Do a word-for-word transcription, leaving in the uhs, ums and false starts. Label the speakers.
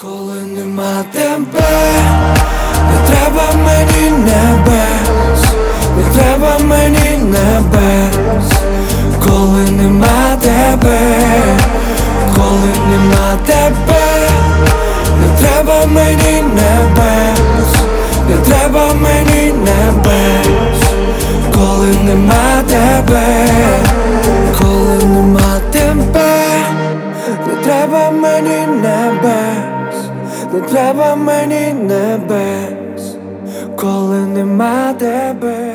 Speaker 1: Коли нема тебе, не треба мені небес, не треба мені небес. Коли нема тебе, коли нема тебе, не треба мені небес, не треба мені небес. Коли нема тебе, коли нема тебе, не треба мені небес, не треба мені небес, коли нема тебе.